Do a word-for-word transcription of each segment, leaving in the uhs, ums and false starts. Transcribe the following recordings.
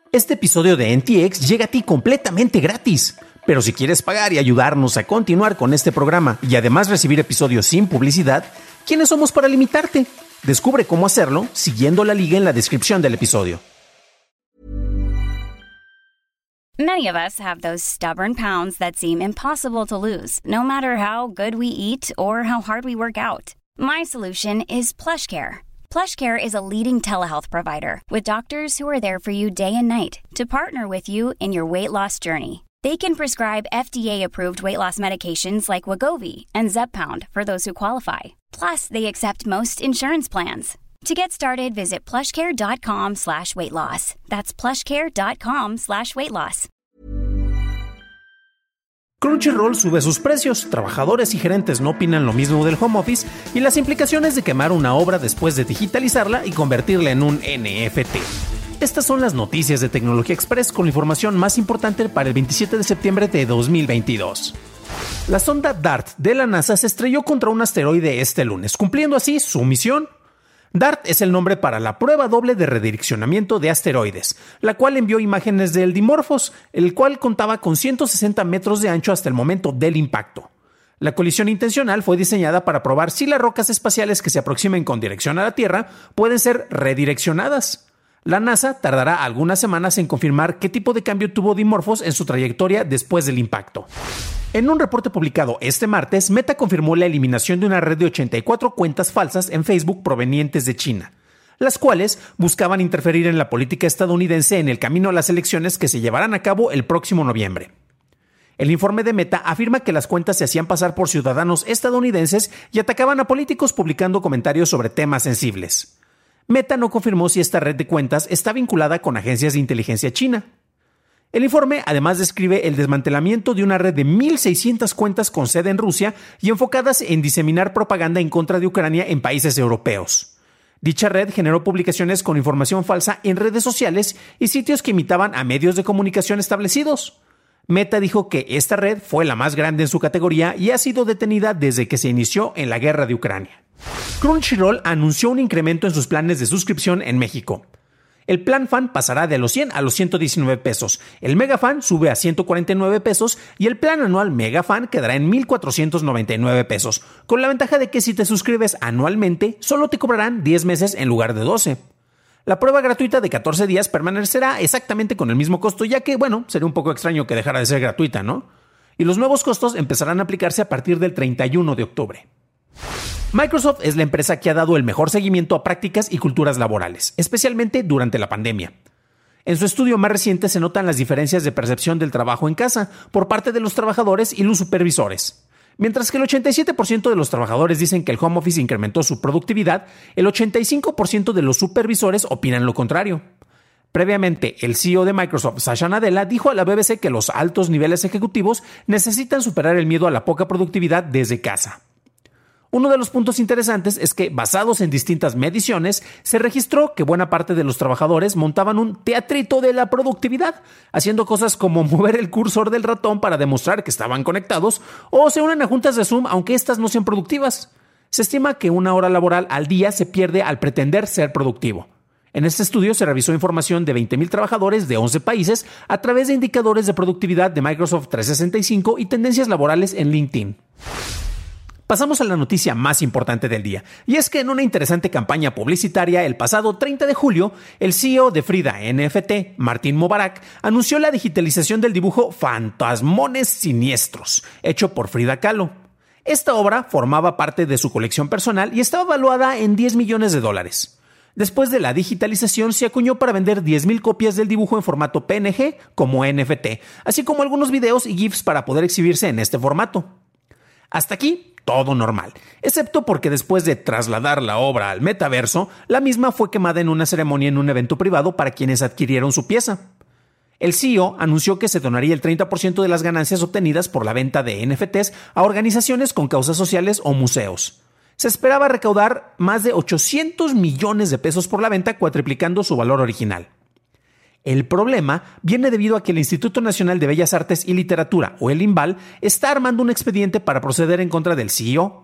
Este episodio de N T X llega a ti completamente gratis. Pero si quieres pagar y ayudarnos a continuar con este programa y además recibir episodios sin publicidad, ¿quiénes somos para limitarte? Descubre cómo hacerlo siguiendo la liga en la descripción del episodio. Many of us have those stubborn pounds that seem impossible to lose, no matter how good we eat or how hard we work out. My solution is PlushCare. PlushCare is a leading telehealth provider with doctors who are there for you day and night to partner with you in your weight loss journey. They can prescribe F D A-approved weight loss medications like Wegovy and Zepbound for those who qualify. Plus, they accept most insurance plans. To get started, visit plushcare.com slash weight loss. That's plushcare.com slash weight loss. Crunchyroll sube sus precios, trabajadores y gerentes no opinan lo mismo del home office y las implicaciones de quemar una obra después de digitalizarla y convertirla en un N F T. Estas son las noticias de Tecnología Express con la información más importante para el veintisiete de septiembre de dos mil veintidós. La sonda DART de la NASA se estrelló contra un asteroide este lunes, cumpliendo así su misión. DART es el nombre para la prueba doble de redireccionamiento de asteroides, la cual envió imágenes del Dimorphos, el cual contaba con ciento sesenta metros de ancho hasta el momento del impacto. La colisión intencional fue diseñada para probar si las rocas espaciales que se aproximen con dirección a la Tierra pueden ser redireccionadas. La NASA tardará algunas semanas en confirmar qué tipo de cambio tuvo Dimorphos en su trayectoria después del impacto. En un reporte publicado este martes, Meta confirmó la eliminación de una red de ochenta y cuatro cuentas falsas en Facebook provenientes de China, las cuales buscaban interferir en la política estadounidense en el camino a las elecciones que se llevarán a cabo el próximo noviembre. El informe de Meta afirma que las cuentas se hacían pasar por ciudadanos estadounidenses y atacaban a políticos publicando comentarios sobre temas sensibles. Meta no confirmó si esta red de cuentas está vinculada con agencias de inteligencia china. El informe además describe el desmantelamiento de una red de mil seiscientas cuentas con sede en Rusia y enfocadas en diseminar propaganda en contra de Ucrania en países europeos. Dicha red generó publicaciones con información falsa en redes sociales y sitios que imitaban a medios de comunicación establecidos. Meta dijo que esta red fue la más grande en su categoría y ha sido detenida desde que se inició en la guerra de Ucrania. Crunchyroll anunció un incremento en sus planes de suscripción en México. El plan fan pasará de los cien a los ciento diecinueve pesos, el mega fan sube a ciento cuarenta y nueve pesos y el plan anual mega fan quedará en mil cuatrocientos noventa y nueve pesos, con la ventaja de que si te suscribes anualmente solo te cobrarán diez meses en lugar de doce. La prueba gratuita de catorce días permanecerá exactamente con el mismo costo, ya que, bueno, sería un poco extraño que dejara de ser gratuita, ¿no? Y los nuevos costos empezarán a aplicarse a partir del treinta y uno de octubre. Microsoft es la empresa que ha dado el mejor seguimiento a prácticas y culturas laborales, especialmente durante la pandemia. En su estudio más reciente se notan las diferencias de percepción del trabajo en casa por parte de los trabajadores y los supervisores. Mientras que el ochenta y siete por ciento de los trabajadores dicen que el home office incrementó su productividad, el ochenta y cinco por ciento de los supervisores opinan lo contrario. Previamente, el C E O de Microsoft, Satya Nadella, dijo a la B B C que los altos niveles ejecutivos necesitan superar el miedo a la poca productividad desde casa. Uno de los puntos interesantes es que, basados en distintas mediciones, se registró que buena parte de los trabajadores montaban un teatrito de la productividad, haciendo cosas como mover el cursor del ratón para demostrar que estaban conectados o se unen a juntas de Zoom aunque estas no sean productivas. Se estima que una hora laboral al día se pierde al pretender ser productivo. En este estudio se revisó información de veinte mil trabajadores de once países a través de indicadores de productividad de Microsoft trescientos sesenta y cinco y tendencias laborales en LinkedIn. Pasamos a la noticia más importante del día, y es que en una interesante campaña publicitaria el pasado treinta de julio, el C E O de Frida N F T, Martín Mubarak, anunció la digitalización del dibujo Fantasmones Siniestros, hecho por Frida Kahlo. Esta obra formaba parte de su colección personal y estaba valuada en diez millones de dólares. Después de la digitalización se acuñó para vender diez mil copias del dibujo en formato P N G como N F T, así como algunos videos y GIFs para poder exhibirse en este formato. Hasta aquí, todo normal, excepto porque después de trasladar la obra al metaverso, la misma fue quemada en una ceremonia en un evento privado para quienes adquirieron su pieza. El C E O anunció que se donaría el treinta por ciento de las ganancias obtenidas por la venta de N F Ts a organizaciones con causas sociales o museos. Se esperaba recaudar más de ochocientos millones de pesos por la venta, cuatriplicando su valor original. El problema viene debido a que el Instituto Nacional de Bellas Artes y Literatura, o el INVAL, está armando un expediente para proceder en contra del C E O.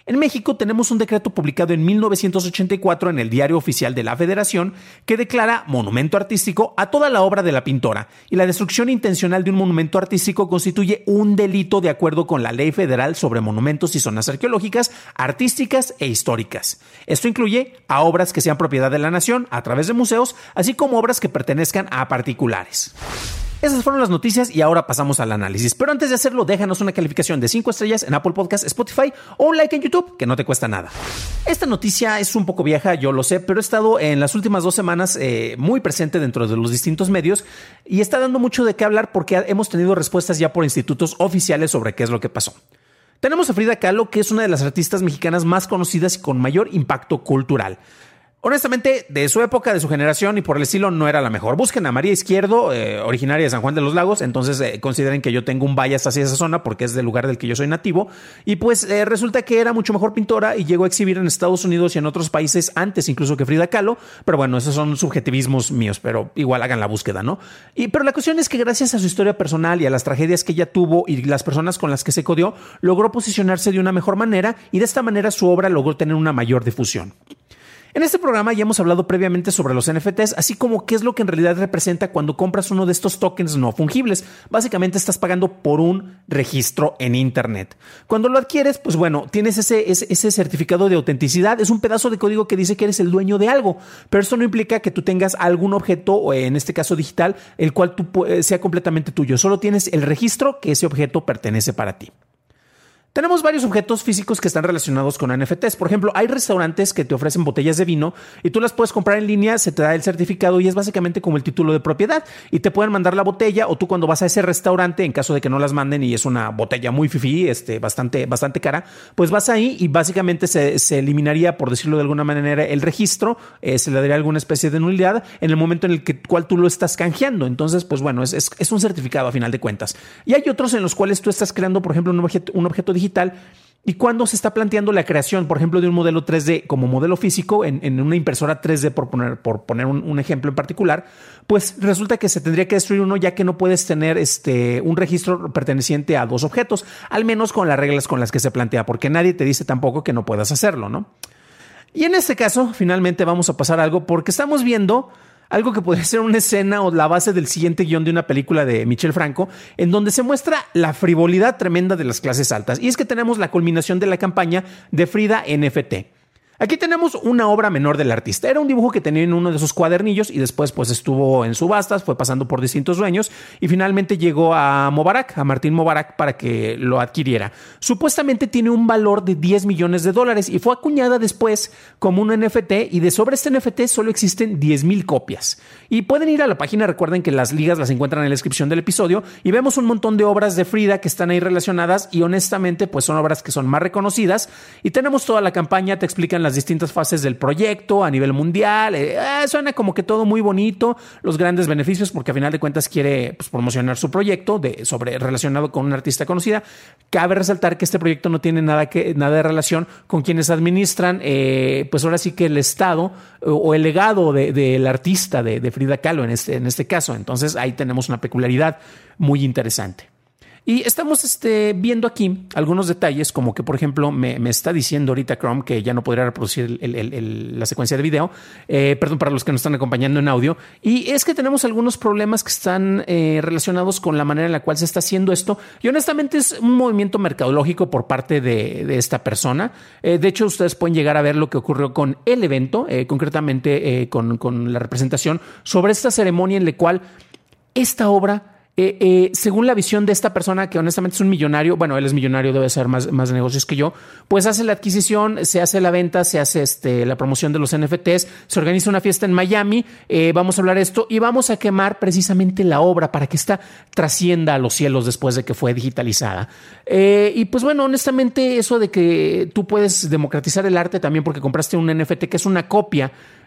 En México tenemos un decreto publicado en mil novecientos ochenta y cuatro en el Diario Oficial de la Federación que declara monumento artístico a toda la obra de la pintora, y la destrucción intencional de un monumento artístico constituye un delito de acuerdo con la Ley Federal sobre Monumentos y Zonas Arqueológicas, Artísticas e Históricas. Esto incluye a obras que sean propiedad de la nación a través de museos, así como obras que pertenezcan a particulares. Esas fueron las noticias y ahora pasamos al análisis. Pero antes de hacerlo, déjanos una calificación de cinco estrellas en Apple Podcast, Spotify o un like en YouTube, que no te cuesta nada. Esta noticia es un poco vieja, yo lo sé, pero he estado en las últimas dos semanas eh, muy presente dentro de los distintos medios y está dando mucho de qué hablar porque hemos tenido respuestas ya por institutos oficiales sobre qué es lo que pasó. Tenemos a Frida Kahlo, que es una de las artistas mexicanas más conocidas y con mayor impacto cultural. Honestamente, de su época, de su generación y por el estilo no era la mejor. Busquen a María Izquierdo, eh, originaria de San Juan de los Lagos, entonces eh, consideren que yo tengo un bias hacia esa zona porque es del lugar del que yo soy nativo, y pues eh, resulta que era mucho mejor pintora y llegó a exhibir en Estados Unidos y en otros países antes incluso que Frida Kahlo, pero bueno, esos son subjetivismos míos, pero igual hagan la búsqueda, ¿no? Y, pero la cuestión es que gracias a su historia personal y a las tragedias que ella tuvo y las personas con las que se codió, logró posicionarse de una mejor manera y de esta manera su obra logró tener una mayor difusión. En este programa ya hemos hablado previamente sobre los N F Ts, así como qué es lo que en realidad representa cuando compras uno de estos tokens no fungibles. Básicamente estás pagando por un registro en Internet. Cuando lo adquieres, pues bueno, tienes ese, ese, ese certificado de autenticidad. Es un pedazo de código que dice que eres el dueño de algo, pero eso no implica que tú tengas algún objeto, o en este caso digital, el cual tú, sea completamente tuyo. Solo tienes el registro que ese objeto pertenece para ti. Tenemos varios objetos físicos que están relacionados con N F Ts. Por ejemplo, hay restaurantes que te ofrecen botellas de vino y tú las puedes comprar en línea, se te da el certificado y es básicamente como el título de propiedad y te pueden mandar la botella, o tú cuando vas a ese restaurante, en caso de que no las manden y es una botella muy fifí, este, bastante, bastante cara, pues vas ahí y básicamente se, se eliminaría, por decirlo de alguna manera, el registro, eh, se le daría alguna especie de nulidad en el momento en el que, cual tú lo estás canjeando. Entonces, pues bueno, es, es, es un certificado a final de cuentas. Y hay otros en los cuales tú estás creando, por ejemplo, un objeto, un objeto digital digital, y cuando se está planteando la creación, por ejemplo, de un modelo tres D como modelo físico en, en una impresora tres D, por poner, por poner un, un ejemplo en particular, pues resulta que se tendría que destruir uno, ya que no puedes tener este, un registro perteneciente a dos objetos, al menos con las reglas con las que se plantea, porque nadie te dice tampoco que no puedas hacerlo, ¿no? Y en este caso, finalmente vamos a pasar a algo, porque estamos viendo algo que podría ser una escena o la base del siguiente guión de una película de Michel Franco, en donde se muestra la frivolidad tremenda de las clases altas. Y es que tenemos la culminación de la campaña de Frida N F T. Aquí tenemos una obra menor del artista. Era un dibujo que tenía en uno de sus cuadernillos y después pues estuvo en subastas, fue pasando por distintos dueños y finalmente llegó a Mubarak, a Martín Mubarak, para que lo adquiriera. Supuestamente tiene un valor de diez millones de dólares y fue acuñada después como un N F T, y de sobre este N F T solo existen diez mil copias. Y pueden ir a la página, recuerden que las ligas las encuentran en la descripción del episodio, y vemos un montón de obras de Frida que están ahí relacionadas y honestamente pues son obras que son más reconocidas, y tenemos toda la campaña, te explican las distintas fases del proyecto a nivel mundial. Eh, suena como que todo muy bonito, los grandes beneficios, porque a final de cuentas quiere pues, promocionar su proyecto de, sobre, relacionado con una artista conocida. Cabe resaltar que este proyecto no tiene nada, que, nada de relación con quienes administran, eh, pues ahora sí que el estado o, o el legado del de, de artista de, de Frida Kahlo en este, en este caso. Entonces ahí tenemos una peculiaridad muy interesante. Y estamos este, viendo aquí algunos detalles, como que, por ejemplo, me, me está diciendo ahorita Chrome que ya no podría reproducir el, el, el, la secuencia de video. Eh, perdón para los que nos están acompañando en audio. Y es que tenemos algunos problemas que están eh, relacionados con la manera en la cual se está haciendo esto. Y honestamente es un movimiento mercadológico por parte de, de esta persona. Eh, de hecho, ustedes pueden llegar a ver lo que ocurrió con el evento, eh, concretamente eh, con, con la representación sobre esta ceremonia en la cual esta obra... Eh, eh, según la visión de esta persona, que honestamente es un millonario, bueno, él es millonario, debe hacer más, más negocios que yo, pues hace la adquisición, se hace la venta, se hace este, la promoción de los N F Ts, se organiza una fiesta en Miami, eh, vamos a hablar de esto y vamos a quemar precisamente la obra para que esta trascienda a los cielos después de que fue digitalizada. Eh, y pues bueno, honestamente eso de que tú puedes democratizar el arte también porque compraste un N F T que es una copia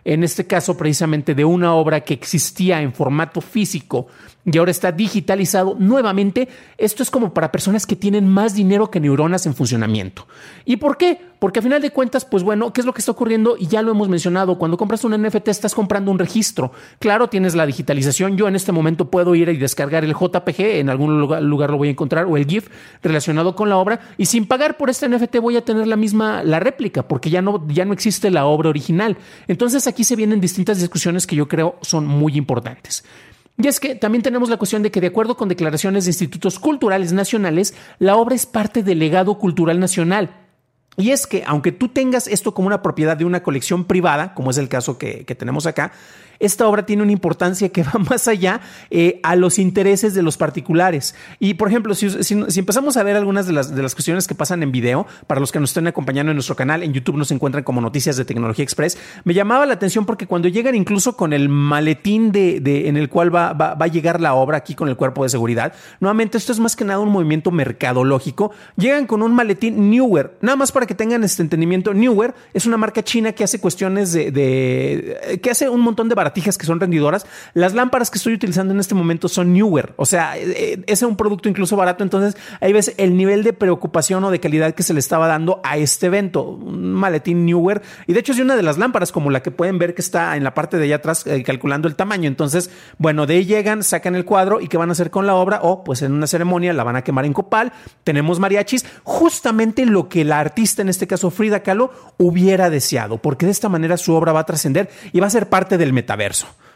en este caso precisamente de una obra que existía en formato físico y ahora está digitalizado nuevamente, esto es como para personas que tienen más dinero que neuronas en funcionamiento. ¿Y por qué? Porque a final de cuentas, pues bueno, ¿qué es lo que está ocurriendo? Y ya lo hemos mencionado, cuando compras un N F T estás comprando un registro. Claro, tienes la digitalización. Yo en este momento puedo ir y descargar el J P G, en algún lugar, lugar lo voy a encontrar, o el GIF relacionado con la obra, y sin pagar por este N F T voy a tener la misma, la réplica, porque ya no, ya no existe la obra original. Entonces aquí se vienen distintas discusiones que yo creo son muy importantes. Y es que también tenemos la cuestión de que, de acuerdo con declaraciones de institutos culturales nacionales, la obra es parte del legado cultural nacional. Y es que, aunque tú tengas esto como una propiedad de una colección privada, como es el caso que, que tenemos acá, esta obra tiene una importancia que va más allá eh, a los intereses de los particulares. Y, por ejemplo, si, si, si empezamos a ver algunas de las, de las cuestiones que pasan en video, para los que nos estén acompañando en nuestro canal, en YouTube nos encuentran como Noticias de Tecnología Express, me llamaba la atención porque cuando llegan incluso con el maletín de, de, en el cual va, va, va a llegar la obra aquí con el cuerpo de seguridad, nuevamente esto es más que nada un movimiento mercadológico, llegan con un maletín Neewer, nada más para que tengan este entendimiento. Neewer es una marca china que hace cuestiones de, de que hace un montón de baratijas que son rendidoras. Las lámparas que estoy utilizando en este momento son Neewer, o sea, ese es un producto incluso barato. Entonces ahí ves el nivel de preocupación o de calidad que se le estaba dando a este evento, un maletín Neewer, y de hecho es de una de las lámparas como la que pueden ver que está en la parte de allá atrás eh, calculando el tamaño. Entonces, bueno, de ahí llegan, sacan el cuadro y ¿qué van a hacer con la obra? O pues en una ceremonia la van a quemar en copal, tenemos mariachis, justamente lo que la artista, en este caso Frida Kahlo, hubiera deseado, porque de esta manera su obra va a trascender y va a ser parte del metaverso.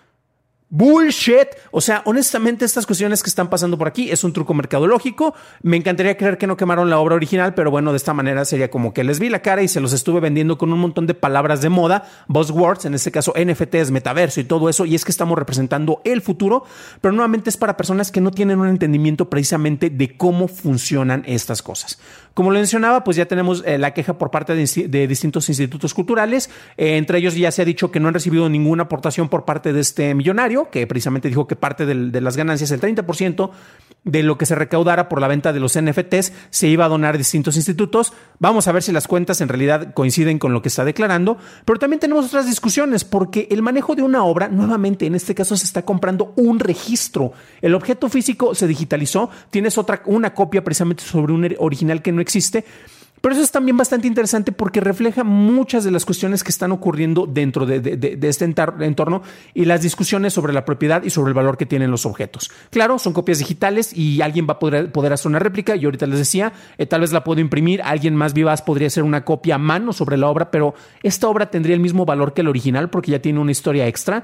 Bullshit. O sea, honestamente, estas cuestiones que están pasando por aquí es un truco mercadológico. Me encantaría creer que no quemaron la obra original, pero bueno, de esta manera sería como que les vi la cara y se los estuve vendiendo con un montón de palabras de moda, buzzwords, en este caso N F Ts, metaverso y todo eso. Y es que estamos representando el futuro, pero nuevamente es para personas que no tienen un entendimiento precisamente de cómo funcionan estas cosas. Como lo mencionaba, pues ya tenemos eh, la queja por parte de, de distintos institutos culturales. Eh, entre ellos ya se ha dicho que no han recibido ninguna aportación por parte de este millonario, que precisamente dijo que parte de, de las ganancias, el treinta por ciento de lo que se recaudara por la venta de los N F Ts, se iba a donar a distintos institutos. Vamos a ver si las cuentas en realidad coinciden con lo que está declarando. Pero también tenemos otras discusiones, porque el manejo de una obra, nuevamente en este caso se está comprando un registro. El objeto físico se digitalizó, tienes otra, una copia precisamente sobre un original que no existe. Pero eso es también bastante interesante porque refleja muchas de las cuestiones que están ocurriendo dentro de, de, de este entorno y las discusiones sobre la propiedad y sobre el valor que tienen los objetos. Claro, son copias digitales y alguien va a poder, poder hacer una réplica. Yo ahorita les decía, eh, tal vez la puedo imprimir. Alguien más vivaz podría hacer una copia a mano sobre la obra, pero esta obra tendría el mismo valor que el original porque ya tiene una historia extra.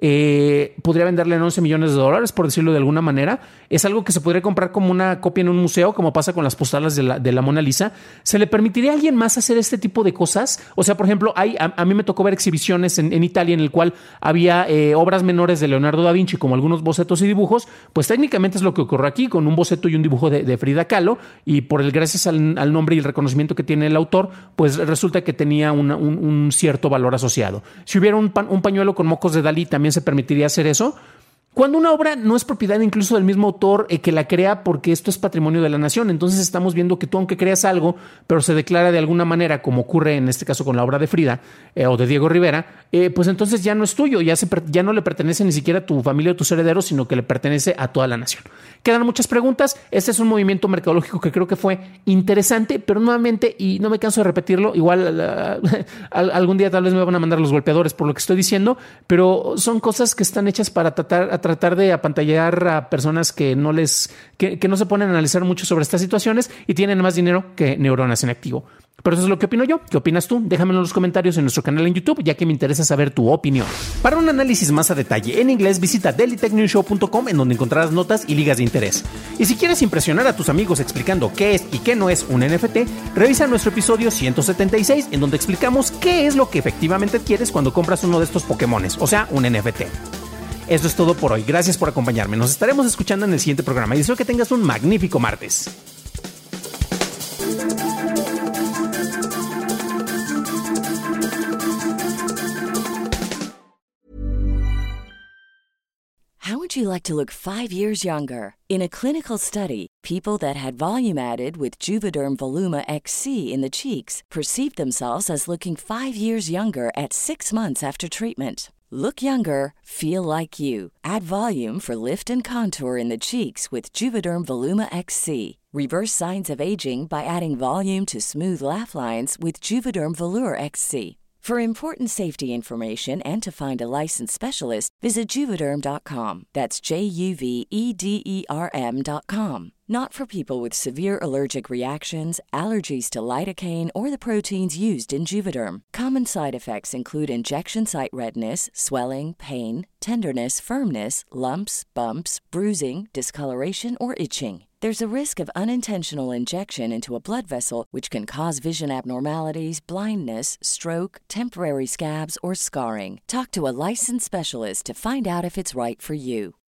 Eh, podría venderle en once millones de dólares, por decirlo de alguna manera. Es algo que se podría comprar como una copia en un museo, como pasa con las postales de la, de la Mona Lisa. ¿Se le permitiría a alguien más hacer este tipo de cosas? O sea, por ejemplo, hay, a, a mí me tocó ver exhibiciones en, en Italia en el cual había eh, obras menores de Leonardo da Vinci, como algunos bocetos y dibujos. Pues técnicamente es lo que ocurre aquí, con un boceto y un dibujo de, de Frida Kahlo, y por el gracias al, al nombre y el reconocimiento que tiene el autor, pues resulta que tenía una, un, un cierto valor asociado. Si hubiera un, pan, un pañuelo con mocos de Dalí, también se permitiría hacer eso. Cuando una obra no es propiedad incluso del mismo autor eh, que la crea, porque esto es patrimonio de la nación, entonces estamos viendo que tú, aunque creas algo, pero se declara de alguna manera, como ocurre en este caso con la obra de Frida eh, o de Diego Rivera, eh, pues entonces ya no es tuyo, ya, se, ya no le pertenece ni siquiera a tu familia o tus herederos, sino que le pertenece a toda la nación. Quedan muchas preguntas. Este es un movimiento mercadológico que creo que fue interesante, pero nuevamente, y no me canso de repetirlo, igual uh, algún día tal vez me van a mandar los golpeadores por lo que estoy diciendo, pero son cosas que están hechas para tratar, a tratar de apantallar a personas que no les que, que no se ponen a analizar mucho sobre estas situaciones y tienen más dinero que neuronas en activo. Pero eso es lo que opino yo. ¿Qué opinas tú? Déjamelo en los comentarios en nuestro canal en YouTube, ya que me interesa saber tu opinión. Para un análisis más a detalle en inglés, visita daily tech news show punto com, en donde encontrarás notas y ligas de interés. Y si quieres impresionar a tus amigos explicando qué es y qué no es un N F T, revisa nuestro episodio ciento setenta y seis, en donde explicamos qué es lo que efectivamente adquieres cuando compras uno de estos Pokémones, o sea, un N F T. Eso es todo por hoy. Gracias por acompañarme. Nos estaremos escuchando en el siguiente programa y deseo que tengas un magnífico martes. How would you like to look five years younger? In a clinical study, people that had volume added with Juvederm Voluma X C in the cheeks perceived themselves as looking five years younger at six months after treatment. Look younger, feel like you. Add volume for lift and contour in the cheeks with Juvederm Voluma X C. Reverse signs of aging by adding volume to smooth laugh lines with Juvederm Volure X C. For important safety information and to find a licensed specialist, visit Juvederm dot com. That's J U V E D E R M dot com. Not for people with severe allergic reactions, allergies to lidocaine, or the proteins used in Juvederm. Common side effects include injection site redness, swelling, pain, tenderness, firmness, lumps, bumps, bruising, discoloration, or itching. There's a risk of unintentional injection into a blood vessel, which can cause vision abnormalities, blindness, stroke, temporary scabs, or scarring. Talk to a licensed specialist to find out if it's right for you.